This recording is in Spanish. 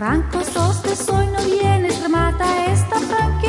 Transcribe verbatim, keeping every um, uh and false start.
Arranco sos de soy, no vienes, remata esta franqueza.